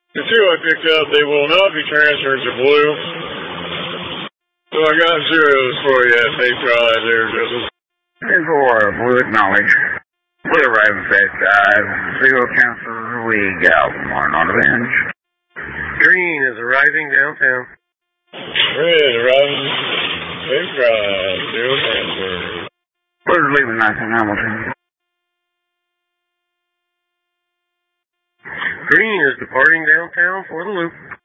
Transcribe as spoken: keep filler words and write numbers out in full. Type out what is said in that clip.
The two I picked up, they will not be transferred to blue. So I got zeros for you at Cape Cod there, Joseph. ten four, blue acknowledge. Blue arriving fast drive. Zero transfer, we got one on the bench. Green is arriving downtown. Red arriving Cape Cod, zero transfer. Blue's leaving nineteen Hamilton. Green is departing downtown for the loop.